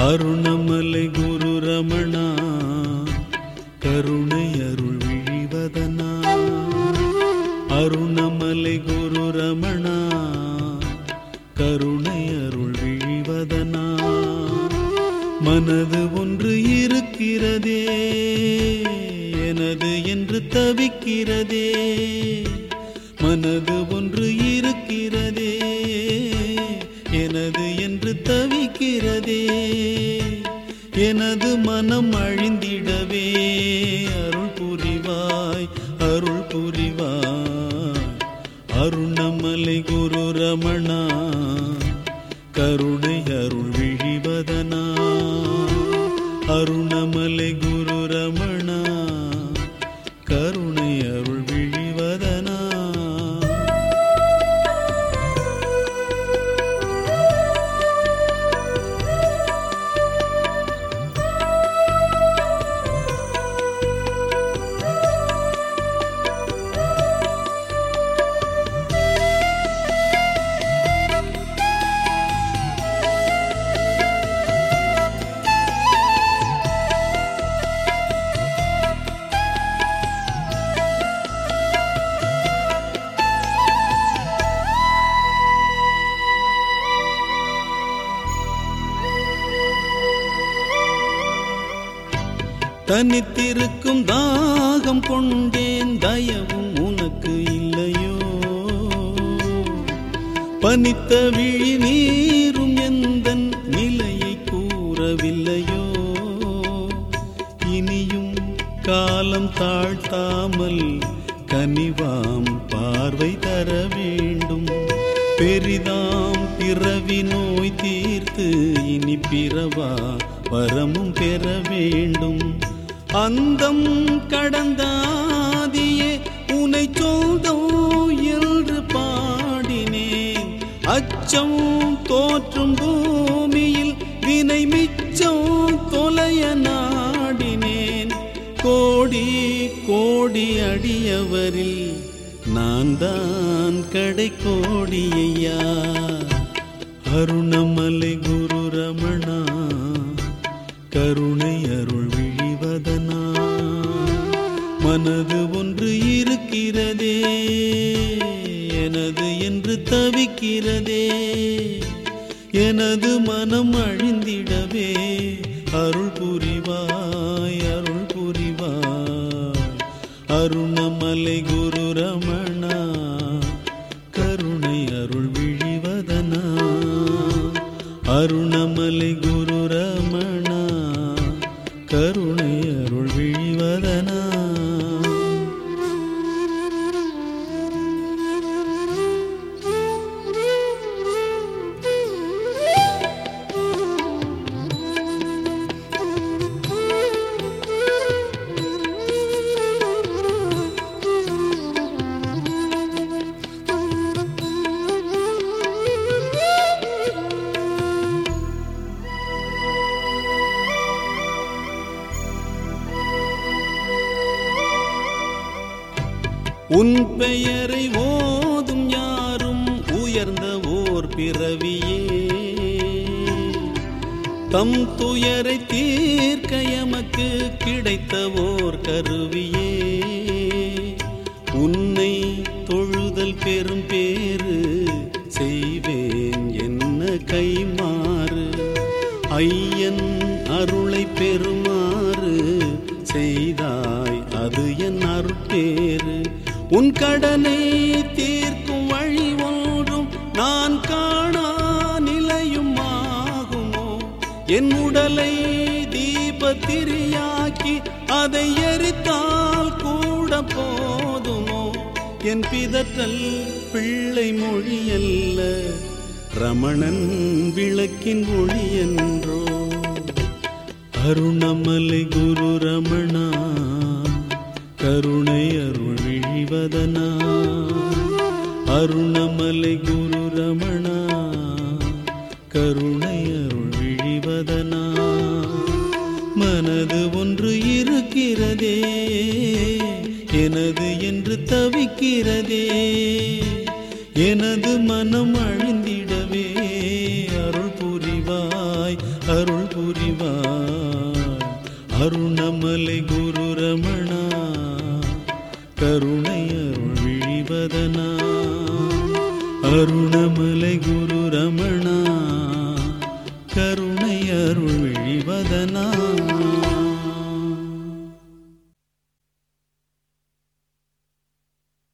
அருணமலை குரு ரமணா கருணை அருள் விழிவதனா. அருணமலை குரு ரமணா கருணை அருள் விழிவதனா. மனது ஒன்று இருக்கிறதே எனது என்று தவிக்கிறதே. மனது ஒன்று இருக்கிறதே எனது என்று தவிக்கிறதே. எனது மனம் அழிந்திடவே அருள் புரிவாய் அருள் புரிவாய். அருணமலை குரு ரமணா கருணை அருள் விழிவதனா. அருணமலை குரு ரமணா கருணை அருள் விழிவதனா. தனித்திருக்கும் தாகம் கொண்டேன் தயவும் உனக்கு இல்லையோ. பனித்த விழி நீரும் எந்தன் நிலையை கூறவில்லையோ. இனியும் காலம் தாழ்த்தாமல் கனிவாம் பார்வை தர வேண்டும். பெரிதாம் பிறவி நோய் தீர்த்து இனி பிறவா வரமும் பெற வேண்டும். அந்தம் கடந்தாதியே உனை சொந்தம் என்று பாடினேன். அச்சம் தோற்றும் பூமியில் வினை மிச்சம் தொலைய நாடினேன். கோடி கோடி அடியவரில் நான் தான் கடை கோடியையா. அருணமலை குரு ரமணா கருணை அருள் விழிவதனா. மனது ஒன்று இருக்கிறதே எனது என்று தவிக்கிறதே. எனது மனம் அழிந்திடவே அருள் புரிவாய் அருள் புரிவாய். அருணமலை குரு ரமணா கருணை அருள் விழிவதனா. அருணமலை குரு ரமணா கருணை அருள் விழிவதனா. உன் பெயரை ஓதும் யாரும் உயர்ந்த ஓர் பிறவியே. தம் துயரை தீர்க்க எமக்கு கிடைத்த ஓர் கருவியே. உன்னை தொழுதல் பெரும் பேறு செய்வேன் என்ன கைமாறு. ஐயன் அருளை பெறுமாறு செய்தாய் அது என் அருட்பேறு. உன் கடனை தீர்க்கும் வழி ஒன்றும் நான் காணா நிலையும் ஆகுமோ. என் உடலை தீபத்திரியாக்கி அதை எரித்தால் கூட போதுமோ. என் பிதற்றல் பிள்ளை மொழியல்ல ரமணன் விளக்கின் ஒளி என்றோ. அருணமலை குரு ரமணா கருணை அருள் விழிவதனா. அருணமலை குரு ரமணா கருணை அருள் விழிவதனா. மனது ஒன்று இருக்கிறதே எனது என்று தவிக்கிறதே. எனது மனம் அழிந்திடவே அருள் புரிவாய் அருள் புரிவாய். அருணமலை குரு ரமணா கருணை அருள் விழிவதனா. அருணமலை குரு ரமணா கருணை அருள் விழிவதனா.